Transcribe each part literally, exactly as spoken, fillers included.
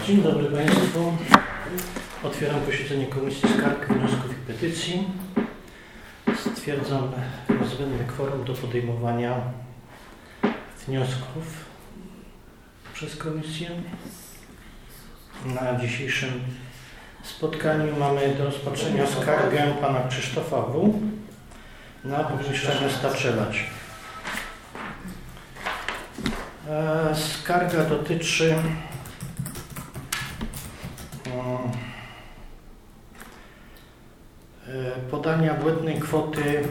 Dzień dobry Państwu. Otwieram posiedzenie Komisji Skarg, Wniosków i Petycji. Stwierdzam niezbędne kworum do podejmowania wniosków przez Komisję. Na dzisiejszym spotkaniu mamy do rozpatrzenia skargę pana Krzysztofa W. na burmistrza miasta Czelać. Skarga dotyczy podania błędnej kwoty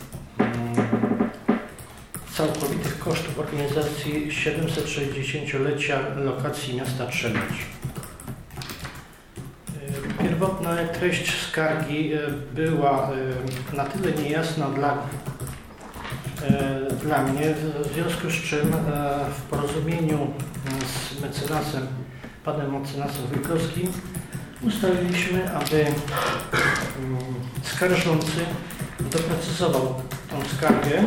całkowitych kosztów organizacji siedemset-sześćdziesięciolecia lokacji miasta Czelać. Pierwotna treść skargi była na tyle niejasna dla, dla mnie, w związku z czym w porozumieniu z mecenasem, panem mecenasem Wójkowskim, ustaliliśmy, aby skarżący doprecyzował tą skargę.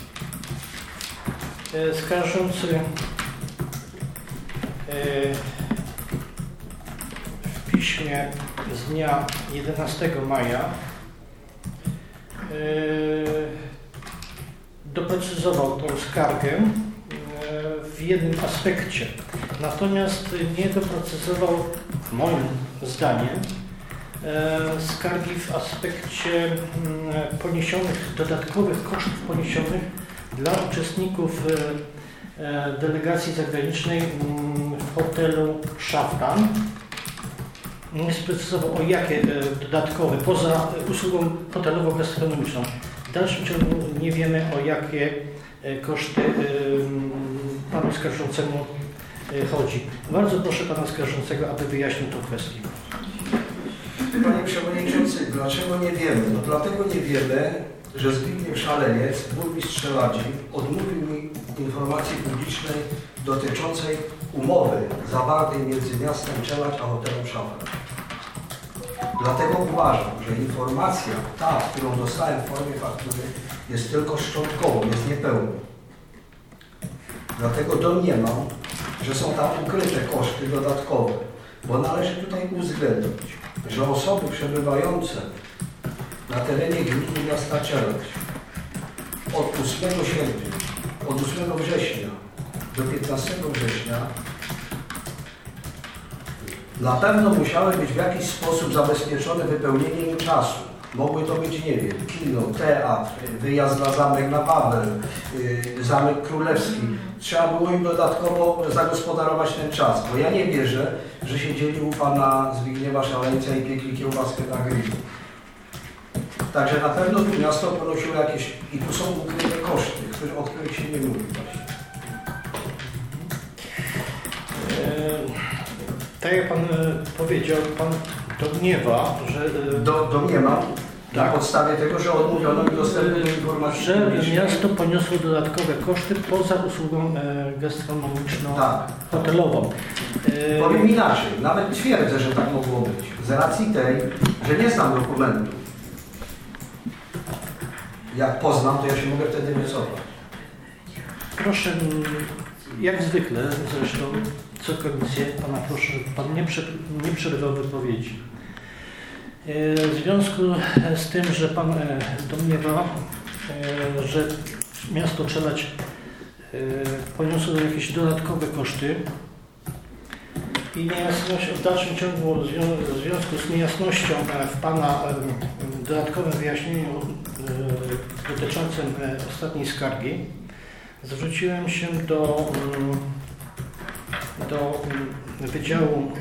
Skarżący w piśmie z dnia jedenastego maja doprecyzował tą skargę w jednym aspekcie. Natomiast nie doprecyzował, moim zdaniem, skargi w aspekcie poniesionych, dodatkowych kosztów poniesionych dla uczestników delegacji zagranicznej w hotelu Szafran. Nie sprecyzował, o jakie dodatkowe, poza usługą hotelowo-gastronomiczną. W dalszym ciągu nie wiemy, o jakie koszty panu skarżącemu chodzi. Bardzo proszę pana skarżącego, aby wyjaśnił tę kwestię. Panie Przewodniczący, dlaczego nie wiemy? No dlatego nie wiemy, że Zbigniew Szaleniec, burmistrz Czeladzi, odmówił mi informacji publicznej dotyczącej umowy zawartej między miastem Czeladź a hotelem Szafran. Dlatego uważam, że informacja ta, którą dostałem w formie faktury, jest tylko szczątkową, jest niepełna. Dlatego domniemam, że są tam ukryte koszty dodatkowe, bo należy tutaj uwzględnić, że osoby przebywające na terenie gminy miasta Czelać od ósmego sierpnia, od ósmego września do piętnastego września na pewno musiały być w jakiś sposób zabezpieczone wypełnieniem czasu. Mogły to być, nie wiem, kino, teatr, wyjazd na zamek na Wawel, yy, Zamek Królewski. Trzeba było im dodatkowo zagospodarować ten czas, bo ja nie wierzę, że siedzieli u pana Zbigniewa Szaleńca i piekli kiełbaskę na grillu. Także na pewno tu miasto ponosiło jakieś, i tu są ukryte koszty, które, o których się nie mówi właśnie. Tak jak pan powiedział, pan domniewa, że... Do, domniemam, tak, na podstawie tego, że odmówiono mi dostępu do informacji, że miasto poniosło dodatkowe koszty poza usługą gastronomiczną, tak, hotelową. Powiem inaczej, nawet twierdzę, że tak mogło być. Z racji tej, że nie znam dokumentu. Jak poznam, to ja się mogę wtedy wycofać. Proszę, jak zwykle zresztą, co komisję, pana proszę, żeby pan nie, prze, nie przerywał wypowiedzi. W związku z tym, że pan domniewa, że miasto Czelać poniosło jakieś dodatkowe koszty i niejasność, w dalszym ciągu w związku z niejasnością w pana dodatkowym wyjaśnieniu dotyczącym ostatniej skargi, zwróciłem się do, do Wydziału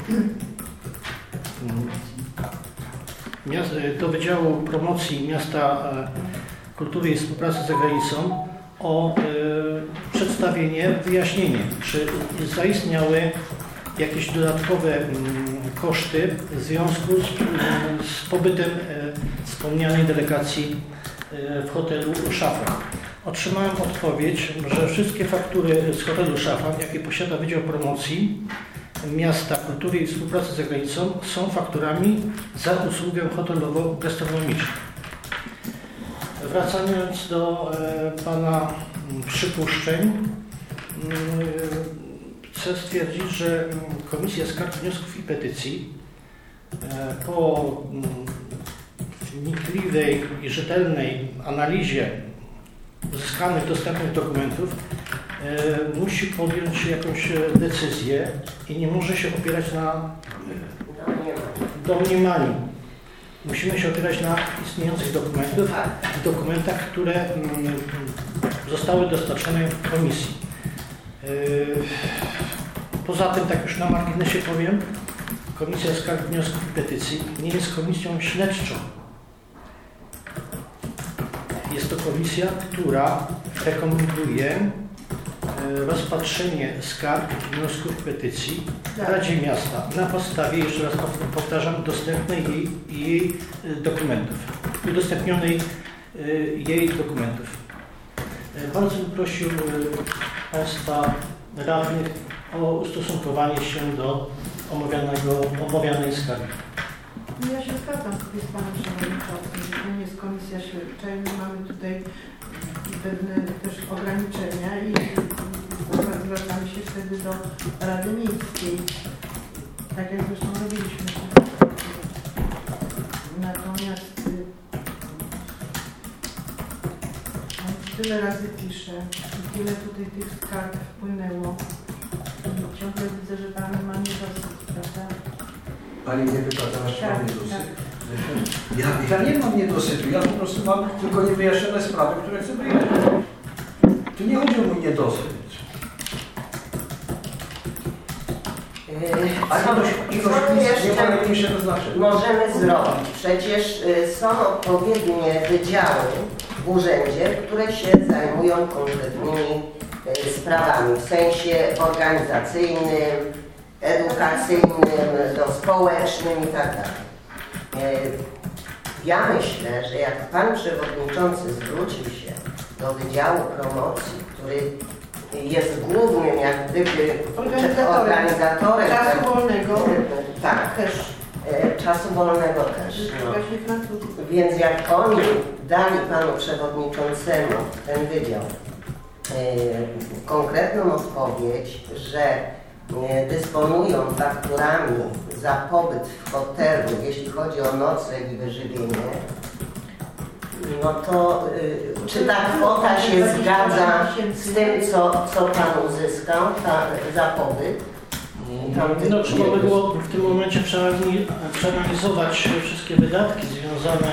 do Wydziału Promocji Miasta Kultury i Współpracy za Granicą o przedstawienie, wyjaśnienie, czy zaistniały jakieś dodatkowe koszty w związku z, z pobytem wspomnianej delegacji w hotelu Szafran. Otrzymałem odpowiedź, że wszystkie faktury z hotelu Szafran, jakie posiada Wydział Promocji Miasta Kultury i Współpracy za Granicą, są fakturami za usługę hotelowo-gastronomiczną. Wracając do e, pana przypuszczeń, chcę stwierdzić, że Komisja Skarg, Wniosków i Petycji po wnikliwej i rzetelnej analizie uzyskanych dostępnych dokumentów musi podjąć jakąś decyzję i nie może się opierać na domniemaniu. Musimy się opierać na istniejących dokumentach, dokumentach, które zostały dostarczone w komisji. Poza tym, tak już na marginesie powiem, Komisja Skarg, Wniosków i Petycji nie jest komisją śledczą. Jest to komisja, która rekomenduje rozpatrzenie skarg, wniosków, petycji w Radzie Miasta na podstawie, jeszcze raz powtarzam, dostępnej jej, jej dokumentów, udostępnionej jej dokumentów. Bardzo bym prosił Państwa radnych o ustosunkowanie się do omawianego, omawianej skargi. Ja się zgadzam z Panem Przewodniczącym, że to nie jest komisja śledcza i my mamy tutaj pewne też ograniczenia i zwracamy się wtedy do Rady Miejskiej, tak jak zresztą robiliśmy. Natomiast tyle razy piszę i tyle tutaj tych skarg wpłynęło i ciągle widzę, że Pan ma niedosyt, prawda? Pani mnie pyta teraz, czy tak, mam niedosyt? Tak. Ja, ja nie mam niedosytu, ja po prostu mam tylko niewyjaśnione sprawy, które chcę wyjaśnić. Tu nie chodzi o mój niedosyt. A ilość, ilość nie ma najmniejszego znaczenia. Możemy zrobić. Przecież są odpowiednie wydziały w urzędzie, które się zajmują konkretnymi sprawami w sensie organizacyjnym, edukacyjnym, do społecznym i tak dalej. Ja myślę, że jak Pan Przewodniczący zwrócił się do Wydziału Promocji, który jest głównym jak gdyby organizatorem czasu wolnego, tak, też. Czasu wolnego też. No. Więc jak oni dali Panu Przewodniczącemu ten wydział konkretną odpowiedź, że dysponują fakturami za pobyt w hotelu, jeśli chodzi o nocleg i wyżywienie, no to y, czy ta kwota się zgadza z tym, co, co Pan uzyskał ta, za pobyt? No, trzeba by było w tym momencie przeanalizować wszystkie wydatki związane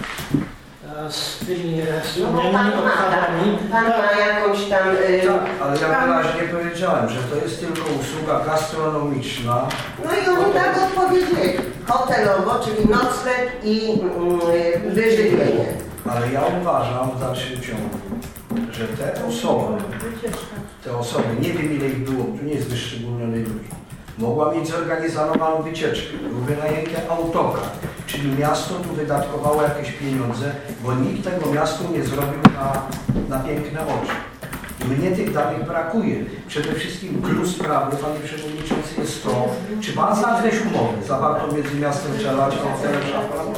z tymi wspomnianymi no, odpadami. Pan ma jakąś tam... Y, tak, ale ja wyraźnie powiedziałem, że to jest tylko usługa gastronomiczna. No i oni tak odpowiedzieli. Hotelowo, czyli nocleg i y, wyżywienie. Ale ja uważam w dalszym ciągu, że te osoby, te osoby, nie wiem ile ich było, tu nie jest wyszczególniony ludzi, mogła mieć zorganizowaną wycieczkę, był wynajęty autokar, czyli miasto tu wydatkowało jakieś pieniądze, bo nikt tego miastu nie zrobił na, na piękne oczy. I mnie tych danych brakuje. Przede wszystkim klucz sprawy, Panie Przewodniczący, jest to, czy Pan zna treść umowy zawartą między miastem Czeladź a hotelem Szafran?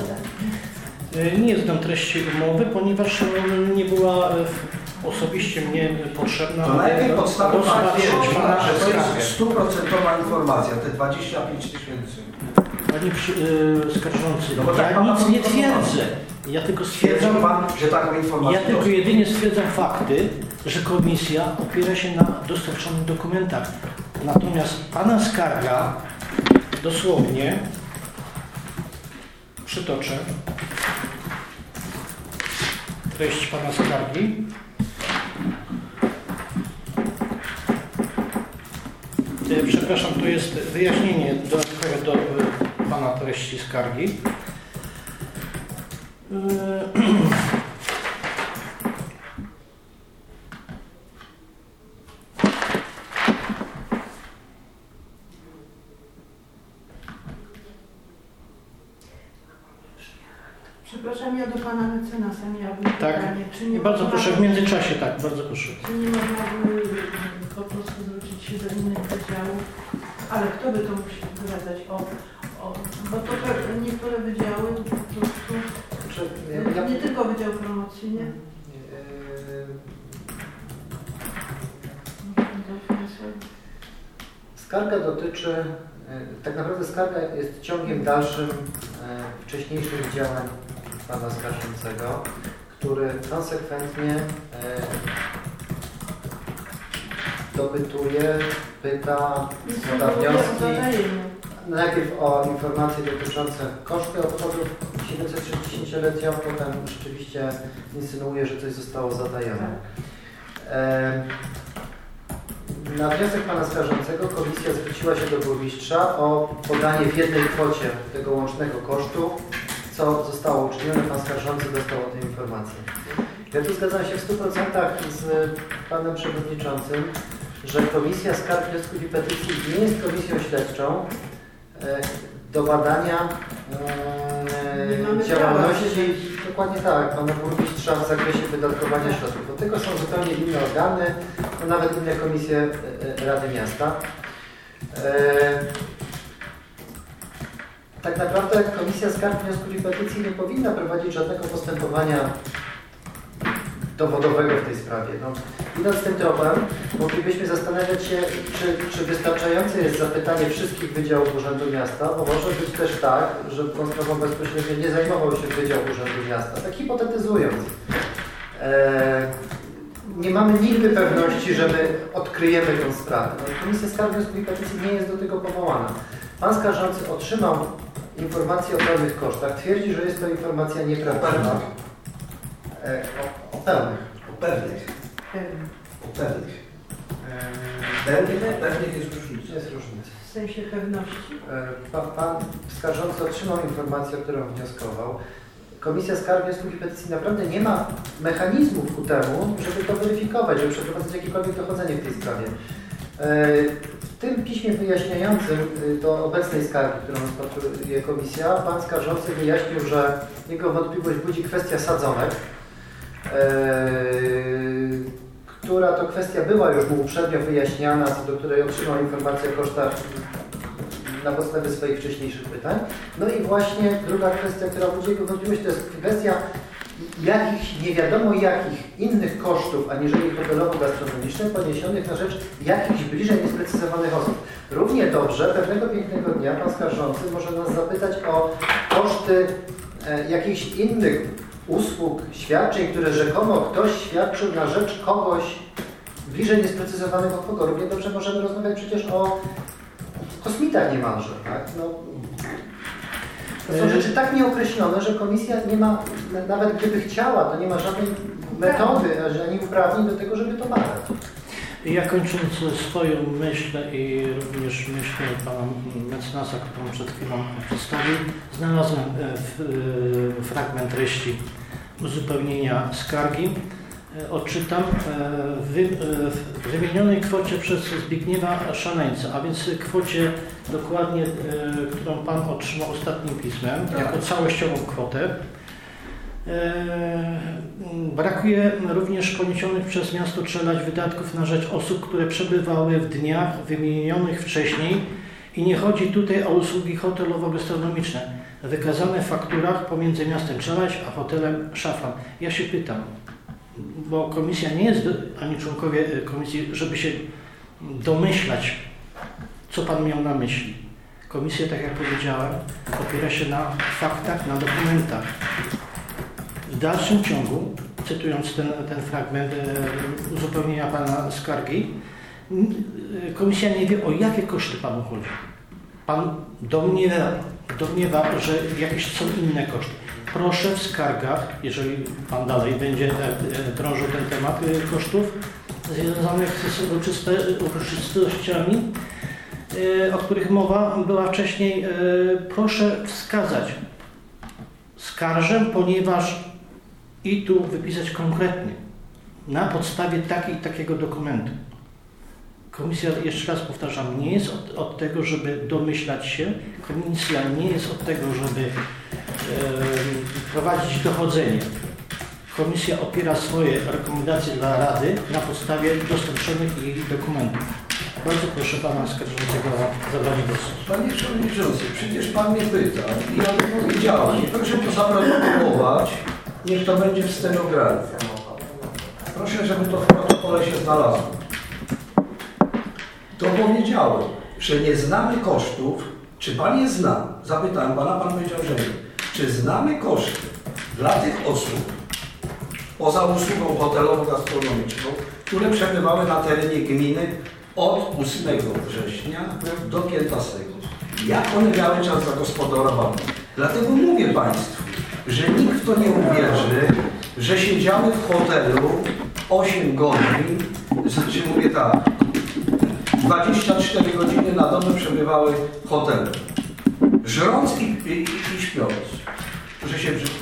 Nie znam treści umowy, ponieważ nie była osobiście mnie potrzebna. To na jakiej podstawie Pan twierdzi, że to jest stuprocentowa informacja, te dwadzieścia pięć tysięcy? Panie yy, skarżący, no bo tak ja nic nie twierdzę. Ja tylko stwierdzam, Pan, że taką informację ja tylko jedynie stwierdzam fakty, że komisja opiera się na dostarczonych dokumentach. Natomiast Pana skarga dosłownie przytoczę treść Pana skargi. Przepraszam, to jest wyjaśnienie dodatkowe do Pana treści skargi. Przepraszam, ja do Pana mecenasa miałabym tak. pytanie. Czy nie bardzo można, proszę, w międzyczasie, tak, bardzo proszę. Czy nie można by po prostu zwrócić się do innych wydziałów, ale kto by to musi wprowadzać? O, o, bo to niektóre wydziały po prostu, ja, ja, nie tylko Wydział Promocji, nie? Skarga dotyczy, tak naprawdę skarga jest ciągiem dalszym wcześniejszych działań pana skarżącego, który konsekwentnie dopytuje, pyta, składa wnioski. Najpierw o informacje dotyczące koszty obchodów siedemset sześćdziesięciolecia, potem rzeczywiście insynuuje, że coś zostało zadajone. Na wniosek pana skarżącego komisja zwróciła się do burmistrza o podanie w jednej kwocie tego łącznego kosztu, co zostało uczynione. Pan skarżący dostał o tej informacji. Ja tu zgadzam się w stu procentach z panem przewodniczącym, że Komisja Skarg, Wniosków i Petycji nie jest komisją śledczą do badania e, działalności, dokładnie tak, pana burmistrza w zakresie wydatkowania środków. Do tego są zupełnie inne organy, no nawet inne komisje e, Rady Miasta. E, tak naprawdę Komisja Skarg, Wniosków i Petycji nie powinna prowadzić żadnego postępowania dowodowego w tej sprawie. No, idąc tym tropem, moglibyśmy zastanawiać się, czy, czy wystarczające jest zapytanie wszystkich wydziałów Urzędu Miasta, bo może być też tak, że tą sprawą bezpośrednio nie zajmował się Wydział Urzędu Miasta. Tak hipotetyzując. E, nie mamy nigdy pewności, że my odkryjemy tę sprawę. No, Komisja Skarg, Wniosków i Petycji nie jest do tego powołana. Pan skarżący otrzymał informację o pełnych kosztach. Twierdzi, że jest to informacja nieprawdziwa. E, o, o pełnych. O pewnych. O pewnych. Pewnych, a pewnych jest różnica. Jest różnica. W sensie pewności. E, pan, pan skarżący otrzymał informację, o którą wnioskował. Komisja Skarg, Wniosków i Petycji naprawdę nie ma mechanizmów ku temu, żeby to weryfikować, żeby przeprowadzić jakiekolwiek dochodzenie w tej sprawie. E, w tym piśmie wyjaśniającym do obecnej skargi, którą rozpatruje komisja, pan skarżący wyjaśnił, że jego wątpliwość budzi kwestia sadzonek, Yy, która to kwestia była już mu uprzednio wyjaśniana, do której otrzymał informację o kosztach na podstawie swoich wcześniejszych pytań. No i właśnie druga kwestia, która budzi jego wątpliwość, to jest kwestia jakichś nie wiadomo jakich innych kosztów, aniżeli hotelowo-gastronomicznych, poniesionych na rzecz jakichś bliżej niesprecyzowanych osób. Równie dobrze pewnego pięknego dnia pan skarżący może nas zapytać o koszty e, jakichś innych usług, świadczeń, które rzekomo ktoś świadczył na rzecz kogoś bliżej niesprecyzowanych od kogo. Równie dobrze możemy rozmawiać przecież o kosmitach niemalże, tak? No, to są rzeczy tak nieokreślone, że komisja nie ma, nawet gdyby chciała, to nie ma żadnej metody, ani uprawnień do tego, żeby to badać. Ja kończąc swoją myśl i również myśl pana mecenasa, którą przed chwilą przedstawił, znalazłem w, fragment treści uzupełnienia skargi. Odczytam. W wymienionej kwocie przez Zbigniewa Szaleńca, a więc kwocie dokładnie, którą pan otrzymał ostatnim pismem, jako całościową kwotę, brakuje również poniesionych przez miasto Czeladź wydatków na rzecz osób, które przebywały w dniach wymienionych wcześniej i nie chodzi tutaj o usługi hotelowo-gastronomiczne wykazane w fakturach pomiędzy miastem Czeladź a hotelem Szafran. Ja się pytam, bo komisja nie jest, ani członkowie komisji, żeby się domyślać, co pan miał na myśli. Komisja, tak jak powiedziałem, opiera się na faktach, na dokumentach. W dalszym ciągu, cytując ten, ten fragment e, uzupełnienia pana skargi, komisja nie wie, o jakie koszty panu chodzi. Pan domniewa, domniewa, że jakieś są inne koszty. Proszę w skargach, jeżeli pan dalej będzie drążył ten temat kosztów związanych z uroczystościami, o których mowa była wcześniej, proszę wskazać. Skarżę, ponieważ i tu wypisać konkretnie, na podstawie takiej i takiego dokumentu. Komisja, jeszcze raz powtarzam, nie jest od, od tego, żeby domyślać się. Komisja nie jest od tego, żeby e, prowadzić dochodzenie. Komisja opiera swoje rekomendacje dla Rady na podstawie dostarczonych jej dokumentów. Bardzo proszę pana skarżącego o zabranie głosu. Panie Przewodniczący, przecież pan mnie pyta i ja powiedziałem, proszę to zaprotokołować, niech to będzie w stenogramie. Proszę, żeby to w protokole się znalazło. To powiedziałem. że nie znamy kosztów. Czy Pan je zna? Zapytałem Pana, Pan powiedział, że nie. Czy znamy koszty dla tych osób, poza usługą hotelowo-gastronomiczną, które przebywały na terenie gminy od ósmego września do piętnastego. Jak one miały czas zagospodarowany? Dlatego mówię Państwu, że nikt w to nie uwierzy, że siedziały w hotelu osiem godzin, znaczy mówię tak, dwadzieścia cztery godziny na dobę przebywały w hotelu, żrąc i, i, i śpiąc, że się brzydko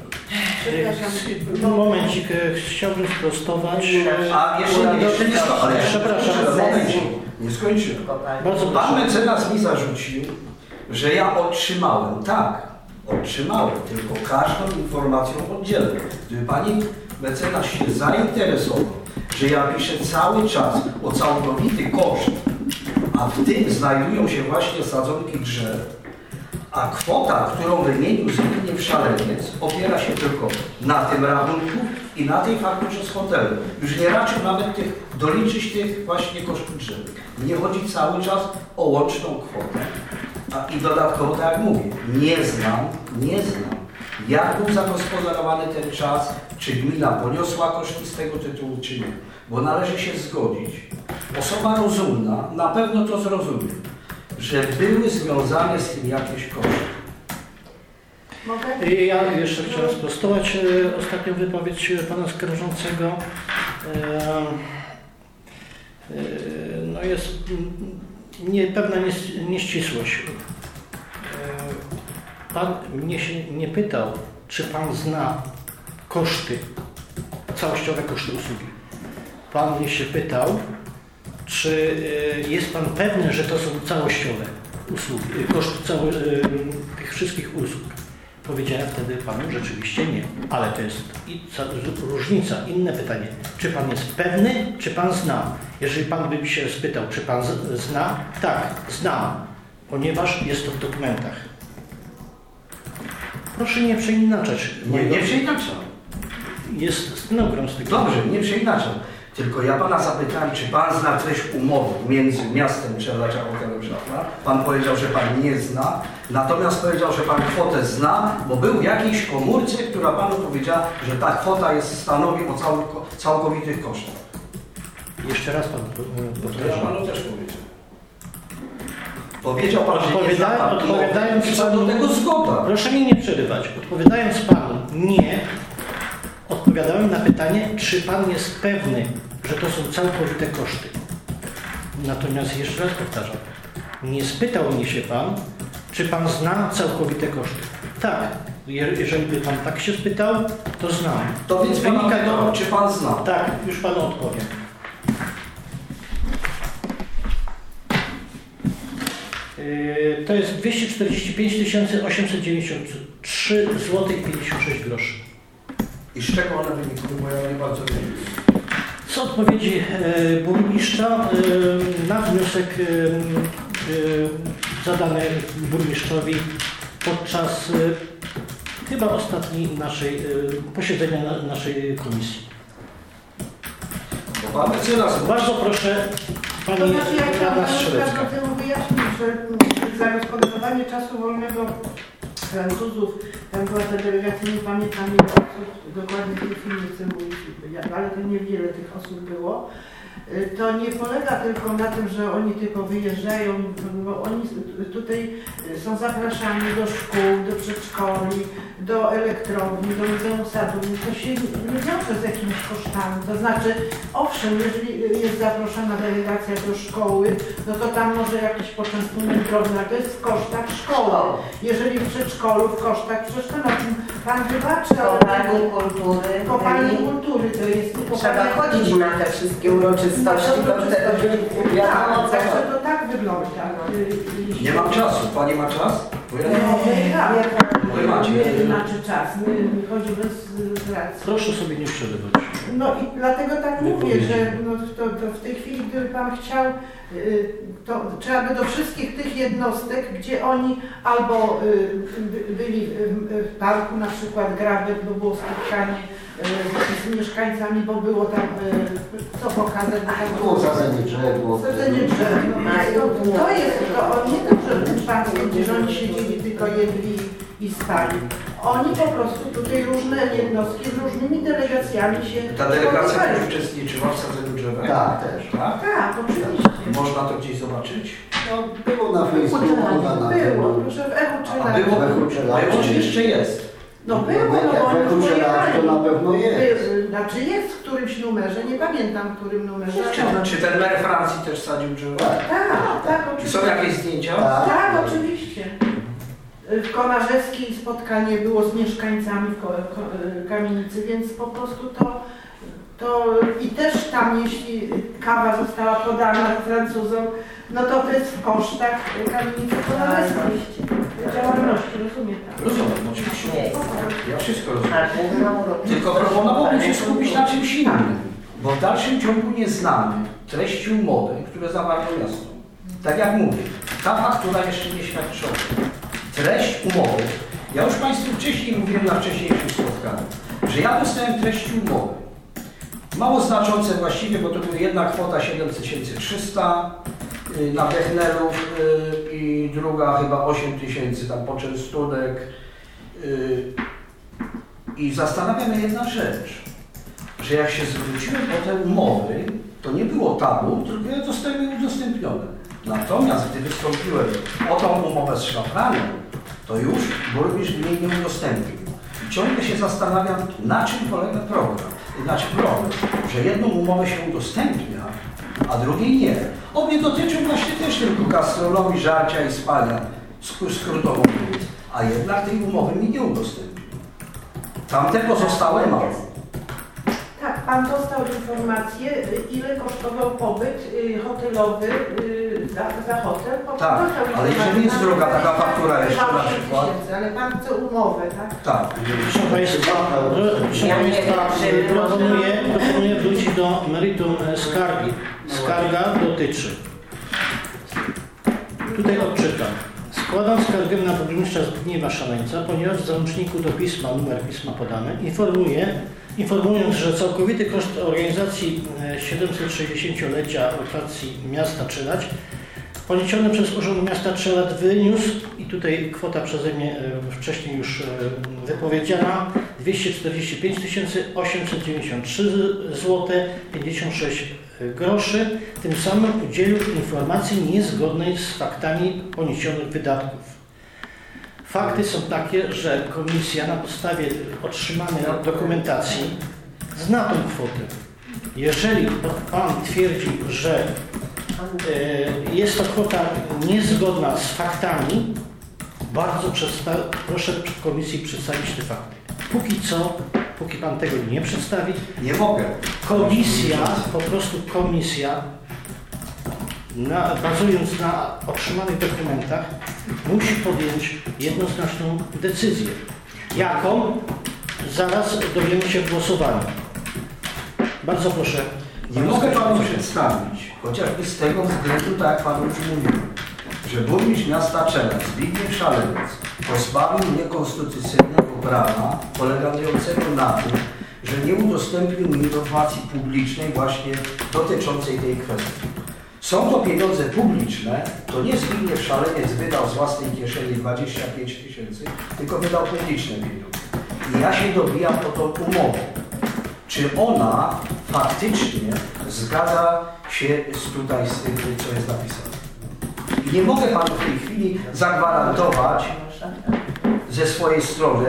No, momencik, chciałbym sprostować. A jeszcze nie, jeszcze nie skończyłem. Ale przepraszam, momencik, nie skończyłem. Bardzo proszę. Pan mecenas mi zarzucił, że ja otrzymałem. Tak, otrzymałem, tylko każdą informacją oddzielnie. Gdyby pani mecenas się zainteresował, że ja piszę cały czas o całkowity koszt, a w tym znajdują się właśnie sadzonki drzew, a kwota, którą wymienił Zbigniew Szaleniec, opiera się tylko na tym rachunku i na tej fakturze z hotelu. Już nie raczył nawet tych, doliczyć tych właśnie kosztów drzew. Mnie chodzi cały czas o łączną kwotę. A i dodatkowo, tak jak mówię, nie znam, nie znam, jak był zagospodarowany ten czas, czy gmina poniosła koszty z tego tytułu, czy nie. Bo należy się zgodzić. Osoba rozumna na pewno to zrozumie, że były związane z tym jakieś koszty. Mogę? Ja jeszcze chciałem sprostować e, ostatnią wypowiedź pana skarżącego. E, e, no jest nie, pewna nie, nieścisłość. E, pan mnie się nie pytał, czy pan zna koszty, całościowe koszty usługi. Pan mnie się pytał, czy jest Pan pewny, że to są całościowe usługi, koszty całe, tych wszystkich usług? Powiedziałem wtedy Panu rzeczywiście nie, ale to jest i, różnica, inne pytanie. Czy Pan jest pewny, czy Pan zna? Jeżeli Pan by się spytał, czy Pan zna? Tak, znam, ponieważ jest to w dokumentach. Proszę nie przeinaczać. Nie, nie przeinaczam. Jest stenogram z tego. Dobrze, nie przeinaczam. Tylko ja Pana zapytałem, czy Pan zna treść umowy między miastem Czerlacz a hotelem Szafra. Pan powiedział, że Pan nie zna, natomiast powiedział, że Pan kwotę zna, bo był w jakiejś komórce, która Panu powiedziała, że ta kwota jest, stanowi o cał, całkowitych kosztach. Jeszcze raz Pan To ja Panu też powiedział. Powiedział Pan, że nie zna Pan odpowiadając i co do tego zgoda. Proszę mi nie przerywać. Odpowiadając Panu nie, odpowiadałem na pytanie, czy Pan jest pewny, że to są całkowite koszty. Natomiast jeszcze raz powtarzam, nie spytał mnie się Pan, czy Pan zna całkowite koszty. Tak, jeżeli by Pan tak się spytał, to znam. To więc Pana Wynika pytał, to, czy Pan zna? Tak, już Panu odpowiem. To jest dwieście czterdzieści pięć tysięcy osiemset dziewięćdziesiąt trzy złotych pięćdziesiąt sześć groszy. I z czego one wynikały, bo ja nie bardzo wiem. Z odpowiedzi e, burmistrza e, na wniosek e, e, zadany burmistrzowi podczas e, chyba ostatniej naszej e, posiedzenia na, naszej komisji. Bo Pan mecenas... Bardzo proszę Pani To znaczy, ja Rada chciałam Strzelecka. temu wyjaśnić, że zagospodarowanie czasu wolnego Francuzów, tam była ta delegacja, nie pamiętam ile osób, dokładnie w tej chwili nie chcę mówić, ale to niewiele tych osób było. To nie polega tylko na tym, że oni tylko wyjeżdżają, bo oni tutaj są zapraszani do szkół, do przedszkoli, do elektrowni, do Muzeum Sadu. To się nie wiąże z jakimiś kosztami. To znaczy, owszem, jeżeli jest zaproszona delegacja do szkoły, no to tam może jakiś poczęstunek drobny, ale to jest w kosztach szkoły. Jeżeli w przedszkolu, w kosztach przedszkola, Pan wybaczy, ale... Kopalni kultury. Kopalni kultury to jest... Trzeba chodzić na te wszystkie uroczystości. To wtedy wiadomo, Tak, co... także to tak wygląda. Nie mam czasu. Pani ma czas? Bo ja nie mam. Nie, Wy macie. nie znaczy czas, my chodzi bez racji. Proszę sobie nie przerywać. No i dlatego tak mówię, Wypowiedzi. że no to, to w tej chwili, gdyby Pan chciał, y, to trzeba by do wszystkich tych jednostek, gdzie oni albo y, by- byli w, w parku, na przykład Grabek, bo było spotkanie, z mieszkańcami, bo było tam co pokazać. Było sadzenie drzew, było... Sadzenie drzew. To, to jest, to nie to, że pan sądzi, że oni siedzieli, tylko jedli i spali. Oni po prostu tutaj różne jednostki z różnymi delegacjami się... Ta delegacja spotykają. też uczestniczyła w sadzeniu drzewa? Tak, też. Tak? Tak, oczywiście. Można to gdzieś zobaczyć? No, było na Facebooku, na, na Było, tym. proszę, w Echu czy A na... było, Echu czy na- było, czy jeszcze jest? No było, no Jak bo oni Echu czy na- pojechali. to na pewno jest. By- Znaczy jest w którymś numerze, nie pamiętam w którym numerze. Czy, czy ten mer Francji też sadził drzewa? Tak. Tak, tak, I oczywiście. są jakieś zdjęcia? Tak. Tak, oczywiście. W Konarzewskiej spotkanie było z mieszkańcami w ko- ko- kamienicy, więc po prostu to, to i też tam, jeśli kawa została podana Francuzom, no to to jest w kosztach kamienicy konarzewskiej. Działalności, rozumiem tak. Rozumiem, oczywiście. Nie. Ja wszystko rozumiem. Tak, nie było. Tylko proponowałbym się skupić na czymś innym, bo w dalszym ciągu nie znamy treści umowy, które zawarło miasto. Tak jak mówię, ta faktura jeszcze nie świadczy o tym. Treść umowy, ja już Państwu wcześniej mówiłem na wcześniejszym spotkaniu, że ja dostałem treść umowy. Mało znaczące właściwie, bo to była jedna kwota siedem tysięcy trzysta y, na Bechnelów y, i druga chyba osiem tysięcy tam poczęstunek. Y, I zastanawia mnie jedna rzecz, że jak się zwróciłem po te umowy, to nie było tabu, tylko ja zostałem je udostępnione. Natomiast gdy wystąpiłem o tą umowę z szlafranem, to już burmistrz mnie nie udostępnił. I ciągle się zastanawiam, na czym polega program. Znaczy problem, że jedną umowę się udostępnia, a drugiej nie. Obie dotyczą właśnie też tylko gastronomii, żarcia i spania, sk- skrótowo mówiąc. A jednak tej umowy mi nie udostępnił. Tamte pozostałe mam. Tak, pan dostał informację, ile kosztował pobyt y, hotelowy y, za, za hotel. Po, Tak, dostał ale jeżeli informację, jest droga taka faktura jeszcze na osiem przykład. tysięcy, ale pan chce umowę, tak? Tak. Proszę Państwa, proszę Ja nie Państwa wiem, czy proponuję, proponuję wrócić do meritum e, skargi. Skarga dotyczy. Tutaj odczytam. Składam skargę na burmistrza Zbigniewa Szaleńca, ponieważ w załączniku do pisma, numer pisma podany, informuję, informując, że całkowity koszt organizacji siedemset sześćdziesięciolecia lokacji miasta Czeladź poniesiony przez Urząd Miasta Czeladź wyniósł, i tutaj kwota przeze mnie e, wcześniej już e, wypowiedziana, dwieście czterdzieści pięć tysięcy osiemset dziewięćdziesiąt trzy złote pięćdziesiąt sześć groszy. Tym samym udzielił informacji niezgodnej z faktami poniesionych wydatków. Fakty są takie, że komisja na podstawie otrzymanej dokumentacji zna tą kwotę. Jeżeli pan twierdzi, że jest to kwota niezgodna z faktami, bardzo proszę komisji przedstawić te fakty. Póki co, póki pan tego nie przedstawi, Nie mogę. komisja, po prostu komisja, na, bazując na otrzymanych dokumentach, musi podjąć jednoznaczną decyzję, jaką zaraz dowiemy się w głosowaniu. Bardzo proszę. Nie mogę panu przedstawić, chociażby z tego względu, tak jak panu już mówiłem, że burmistrz miasta Czeladź, Zbigniew Szaleniec, pozbawił mnie konstytucyjnego prawa polegającego na tym, że nie udostępnił mi informacji publicznej właśnie dotyczącej tej kwestii. Są to pieniądze publiczne, to nie Zbigniew Szaleniec wydał z własnej kieszeni dwadzieścia pięć tysięcy, tylko wydał publiczne pieniądze. I ja się dobijam o tą umowę. Czy ona faktycznie zgadza się z tutaj z tym, co jest napisane. I nie mogę panu w tej chwili zagwarantować ze swojej strony,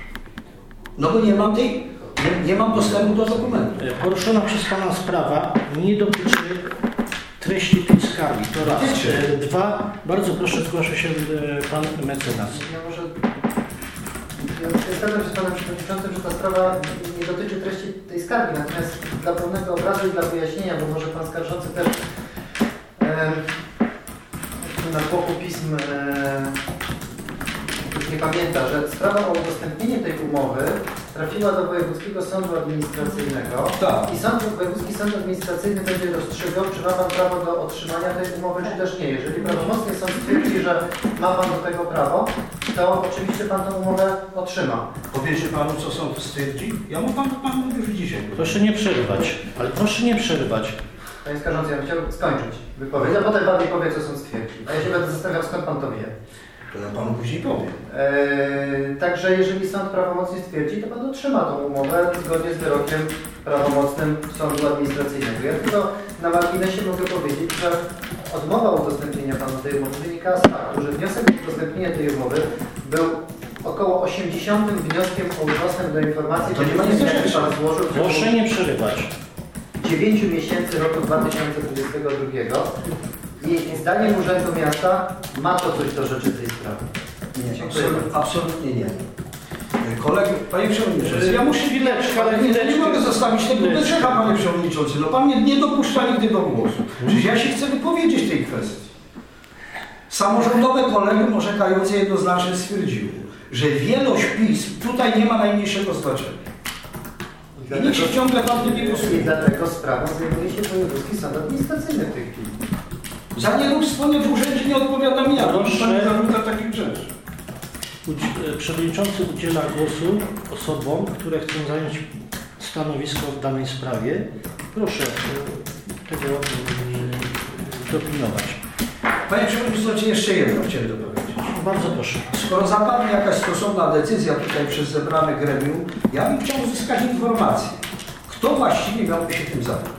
no bo nie mam tej, nie, nie mam dostępu do dokumentu. Poruszona przez pana sprawa nie dotyczy treści tej skargi. To raz. Dotyczy. Dwa, bardzo proszę, zgłasza się pan mecenas. Ja może... Ja zgadzam się z panem przewodniczącym, że ta sprawa nie dotyczy treści tej skargi, natomiast dla pełnego obrazu i dla wyjaśnienia, bo może pan skarżący też e, na tłoku pism e, już nie pamięta, że sprawa o udostępnienie tej umowy trafiła do Wojewódzkiego Sądu Administracyjnego. Tak. I sąd, Wojewódzki Sąd Administracyjny będzie rozstrzygał, czy ma pan prawo do otrzymania tej umowy, czy też nie. Jeżeli prawomocny sąd stwierdzi, że ma pan do tego prawo, to oczywiście Pan tę umowę otrzyma. Powiedzie Panu, co sąd stwierdzi? Ja mu Panu Panu mówię już dzisiaj. Proszę nie przerywać, ale proszę nie przerywać. Panie Skarżący, ja bym chciał skończyć wypowiedź, a potem Pan mi powie, co sąd stwierdzi. A ja się będę zastanawiał, skąd Pan to wie. To ja Panu później powiem. Eee, także jeżeli sąd prawomocnie stwierdzi, to Pan otrzyma tą umowę zgodnie z wyrokiem prawomocnym sądu administracyjnego. Ja tylko na marginesie mogę powiedzieć, że odmowa udostępnienia Panu tej umowy wynika z faktu, że wniosek o udostępnienie tej umowy był około osiemdziesiątym wnioskiem o dostęp do informacji, To nie ma nic do rzeczy. Pan złożył w Proszę ciągu nie przerywać. dziewięciu miesięcy roku dwa tysiące dwudziestego drugiego i zdaniem Urzędu Miasta ma to coś do rzeczy tej sprawy. Nie, Dziękuję absolut, bardzo. absolutnie nie. Kolegi, Panie Przewodniczący, ja muszę Chwileczkę, ale nie, nie mogę zostawić tego deczka, Panie Przewodniczący. No Pan mnie nie dopuszcza nigdy do głosu. Przecież ja się chcę wypowiedzieć w tej kwestii. Samorządowe kolegium orzekające jednoznacznie stwierdziło, że wielość pism tutaj nie ma najmniejszego znaczenia. I nikt się ciągle tam nie I głosuje. dlatego sprawą zajmuje się Wojewódzki Sąd Administracyjny w tej chwili. Za nieróbstwo nie w urzędzie nie odpowiada mi, a Proszę. Pan zarzuca takich rzeczy. Udzi- Przewodniczący udziela głosu osobom, które chcą zająć stanowisko w danej sprawie. Proszę e, tego mm, dopilnować. Panie Przewodniczący, jeszcze jedno chciałem dopowiedzieć. Bardzo proszę. Skoro zapadnie jakaś stosowna decyzja tutaj przez zebrane gremium, ja bym chciał uzyskać informację, kto właściwie miałby się tym zająć.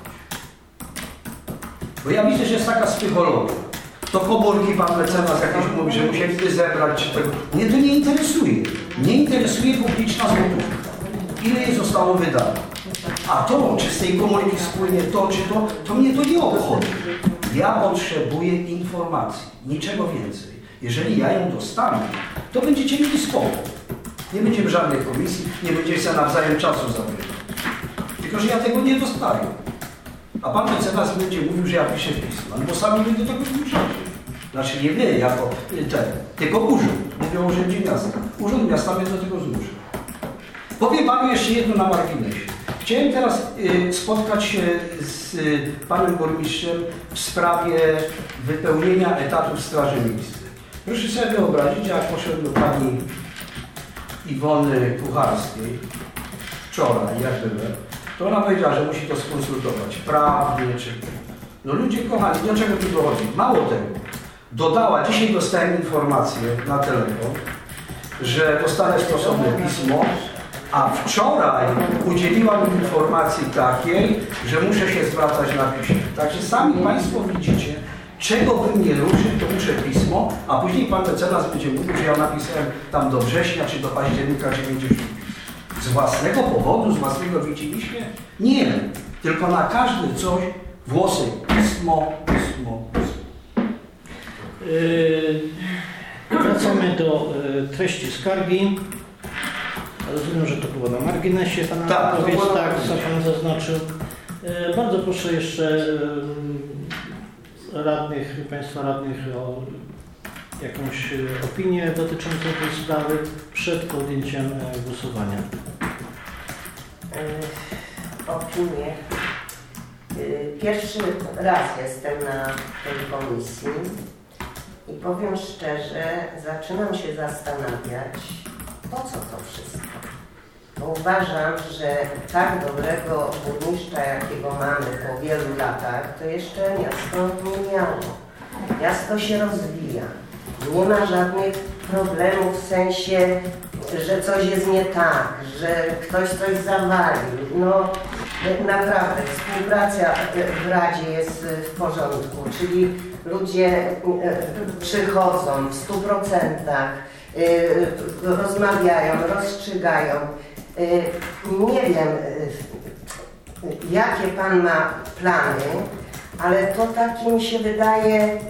Bo ja widzę, że jest taka psychologia. To komórki pan mecenas jakieś mówi, że musieliby zebrać czy tego. Mnie to nie interesuje. Mnie interesuje publiczna złotówka. Ile jej zostało wydane. A to, czy z tej komórki spłynie to, czy to, to mnie to nie obchodzi. Ja potrzebuję informacji, niczego więcej. Jeżeli ja ją dostanę, to będziecie mieli spokój. Nie będziemy żadnej komisji, nie będziecie sobie nawzajem czasu zabierać. Tylko, że ja tego nie dostaję. A pan mecenas będzie mówił, że ja piszę pisma, bo sami wy do tego zmuszacie. Znaczy nie wy, jako ten, tylko urząd. Mówię o urzędzie miasta. Urząd miasta mnie do tego zmusza. Powiem panu jeszcze jedno na marginesie. Chciałem teraz y, spotkać się z y, panem burmistrzem w sprawie wypełnienia etatów Straży Miejskiej. Proszę sobie wyobrazić, jak poszedłem do pani Iwony Kucharskiej wczoraj, jak byłem, to ona powiedziała, że musi to skonsultować prawnie, czy... No ludzie kochani, do czego tu dochodzi? Mało tego. Dodała, dzisiaj dostałem informację na telefon, że dostanę stosowne pismo, a wczoraj udzieliła mi informacji takiej, że muszę się zwracać na piśmie. Także sami Państwo widzicie, czego bym nie ruszył, to muszę pismo, a później pan mecenas będzie mówił, że ja napisałem tam do września czy do października dziewięćdziesiątego. Z własnego powodu, z własnego widzieliśmy? Nie, tylko na każdy coś włosy, pismo, pismo, pismo. Yy, wracamy do yy, treści skargi. Rozumiem, że to było na marginesie Pana Tak, to wypowiedź, było na tak, co marginesie. Pan zaznaczył. Yy, bardzo proszę jeszcze yy, radnych, Państwa radnych o jakąś yy, opinię dotyczącą tej sprawy przed podjęciem yy, głosowania. Yy, opinię. Yy, Pierwszy raz jestem na tej komisji i powiem szczerze, zaczynam się zastanawiać, po co to wszystko. Bo uważam, że tak dobrego burmistrza, jakiego mamy po wielu latach, to jeszcze miasto nie miało. Miasto się rozwija. Nie ma żadnych problemów w sensie, że coś jest nie tak, że ktoś coś zawalił. No naprawdę, współpraca w Radzie jest w porządku, czyli ludzie przychodzą w stu procentach, rozmawiają, rozstrzygają. Nie wiem, jakie Pan ma plany, ale to tak mi się wydaje,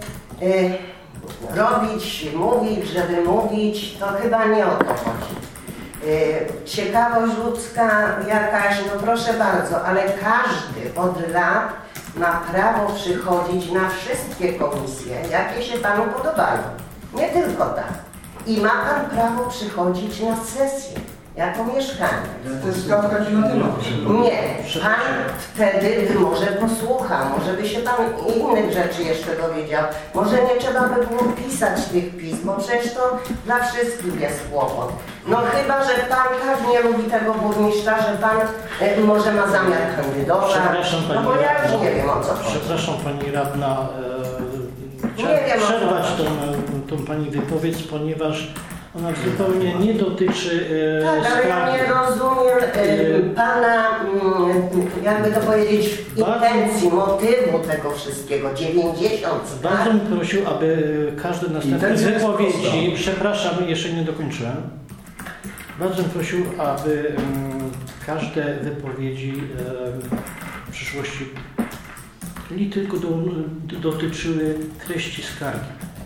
robić, mówić, żeby mówić, to chyba nie o to chodzi. Ciekawość ludzka jakaś, no proszę bardzo, ale każdy od lat ma prawo przychodzić na wszystkie komisje, jakie się Panu podobają. Nie tylko tak. I ma Pan prawo przychodzić na sesję. jako mieszkaniec. To jest zgadka ci na temat. Nie, pan wtedy może posłucha, może by się pan innych rzeczy jeszcze dowiedział. Może nie trzeba by było pisać tych pism, bo przecież to dla wszystkich jest kłopot. No chyba, że pan tak nie lubi tego burmistrza, że pan e, może ma zamiar kandydować. Przepraszam pani No bo ja radna, już nie wiem o co chodzi. Przepraszam pani radna, e, chciałem Nie wiem, o co przerwać chodzi. tą, tą pani wypowiedź, ponieważ ona zupełnie nie dotyczy e, Tak, ale ja nie rozumiem e, pana, mm, jakby to powiedzieć, intencji, motywu tego wszystkiego. dziewięćdziesiąt Bardzo bym prosił, aby każde następne Intencja jest wypowiedzi, prosta. przepraszam, jeszcze nie dokończyłem. Bardzo bym prosił, aby um, każde wypowiedzi um, w przyszłości nie tylko do, do, dotyczyły treści skargi.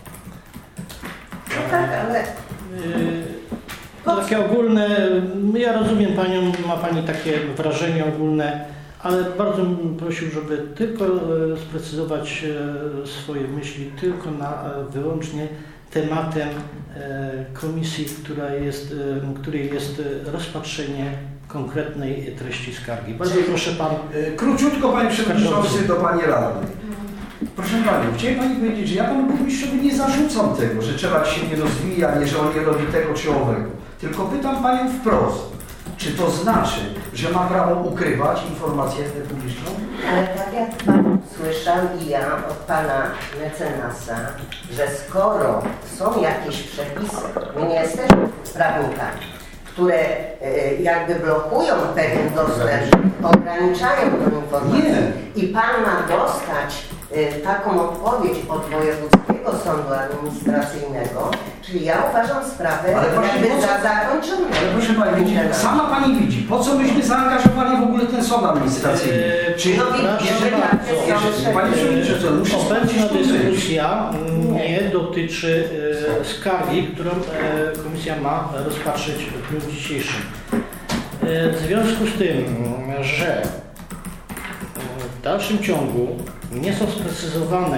No tak, ale... Yy, takie ogólne, ja rozumiem Panią, ma Pani takie wrażenie ogólne, ale bardzo bym prosił, żeby tylko e, sprecyzować e, swoje myśli tylko na e, wyłącznie tematem e, komisji, która jest, e, której jest e, rozpatrzenie konkretnej treści skargi. Bardzo proszę Pan. Króciutko Panie Przewodniczący do Pani Radnej. Proszę Pani, chciałem Pani powiedzieć, że ja Panu Burmistrzowi nie zarzucam tego, że trzeba się nie rozwija, nie, że on nie robi tego czy owego. Tylko pytam Panią wprost, czy to znaczy, że ma prawo ukrywać informację publiczną? Ale tak jak Pan słyszał i ja od Pana mecenasa, że skoro są jakieś przepisy, my nie jesteśmy prawnikami, które e, jakby blokują pewien dostęp, ograniczają tę informację Nie. i Pan ma dostać e, taką odpowiedź od Wojewódzkiego Sądu Administracyjnego, czyli ja uważam sprawę Ale właśnie jakby po co- za zakończoną. Ale proszę Pani, widzi, sama Pani widzi, po co myśmy zaangażowali w ogóle ten sąd administracyjny? Eee, Czy no, Proszę jeżeli bardzo. jeżeli- Panie Przewodniczący, muszę Obecna sprawdzić tą myśl. dyskusja nie dotyczy e, skargi, którą e, komisja ma rozpatrzyć w dniu dzisiejszym. E, w związku z tym, że e, w dalszym ciągu nie są sprecyzowane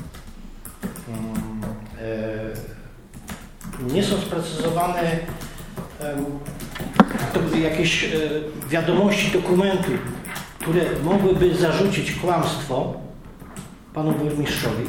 mm, e, nie są sprecyzowane e, to były jakieś e, wiadomości, dokumenty, które mogłyby zarzucić kłamstwo panu burmistrzowi.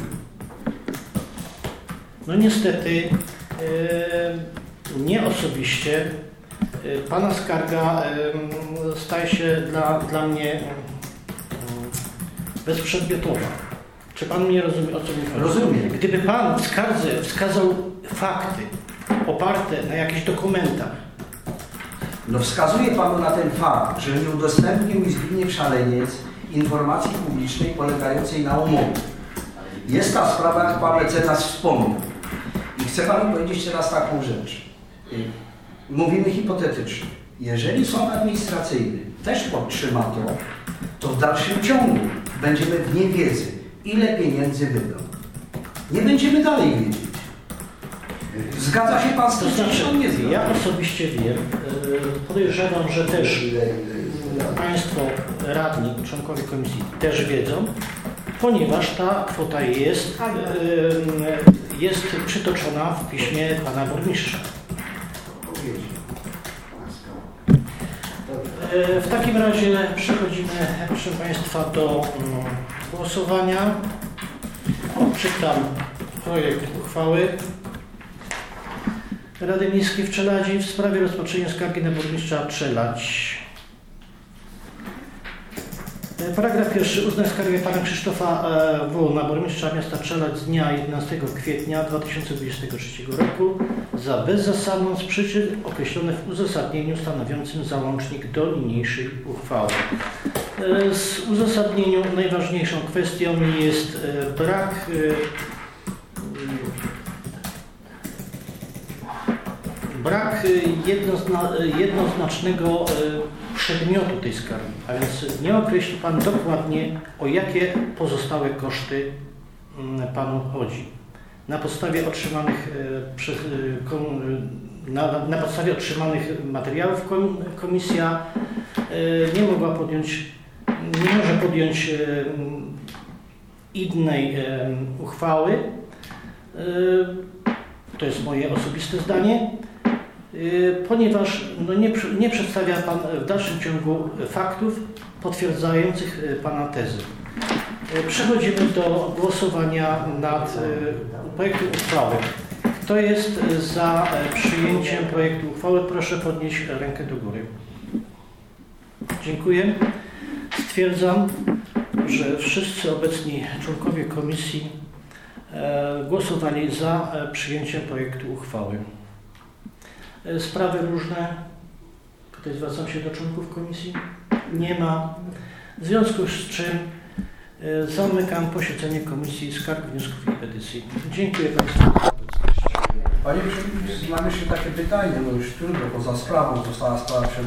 No niestety e, nie osobiście e, pana skarga e, staje się dla, dla mnie e, bezprzedmiotowa. Czy pan mnie rozumie, o co mi chodzi? Rozumiem. Gdyby pan w skardze wskazał fakty oparte na jakichś dokumentach, No wskazuje Panu na ten fakt, że nie udostępnił mi Zbigniew Szaleniec informacji publicznej polegającej na umowie. Jest ta sprawa, jak Pan mecenas wspomniał. I chcę Panu powiedzieć teraz taką rzecz. Mówimy hipotetycznie. Jeżeli sąd administracyjny też podtrzyma to, to w dalszym ciągu będziemy w niewiedzy, ile pieniędzy wydał. Nie będziemy dalej wiedzieć. Zgadza się Pan z to tym, znaczy że on nie zna? ja osobiście wiem, e, podejrzewam, że też Państwo radni, członkowie komisji też wiedzą, ponieważ ta kwota jest, e, jest przytoczona w piśmie pana burmistrza. E, W takim razie przechodzimy, proszę Państwa, do mm, głosowania. Czytam projekt uchwały Rady Miejskiej w Czeladzi w sprawie rozpatrzenia skargi na burmistrza Czeladź. Paragraf pierwszy. Uznać skargę pana Krzysztofa W. na burmistrza miasta Czeladź z dnia jedenastego kwietnia dwa tysiące dwudziestego trzeciego roku za bezzasadną z przyczyn określonych w uzasadnieniu stanowiącym załącznik do niniejszej uchwały. Z uzasadnieniu najważniejszą kwestią jest brak brak jednozna, jednoznacznego przedmiotu tej skargi, a więc nie określi Pan dokładnie, o jakie pozostałe koszty Panu chodzi. Na podstawie otrzymanych, przez, na, na podstawie otrzymanych materiałów komisja nie mogła podjąć, nie może podjąć innej uchwały. To jest moje osobiste zdanie. ponieważ no nie, nie przedstawia Pan w dalszym ciągu faktów potwierdzających Pana tezy. Przechodzimy do głosowania nad projektem uchwały. Kto jest za przyjęciem projektu uchwały? Proszę podnieść rękę do góry. Dziękuję. Stwierdzam, że wszyscy obecni członkowie komisji głosowali za przyjęciem projektu uchwały. Sprawy różne. Tutaj zwracam się do członków komisji. Nie ma. W związku z czym zamykam posiedzenie Komisji Skarg, Wniosków i Petycji. Dziękuję Państwu. Panie Przewodniczący, mam jeszcze takie pytanie, no już trudno, poza sprawą została sprawa przed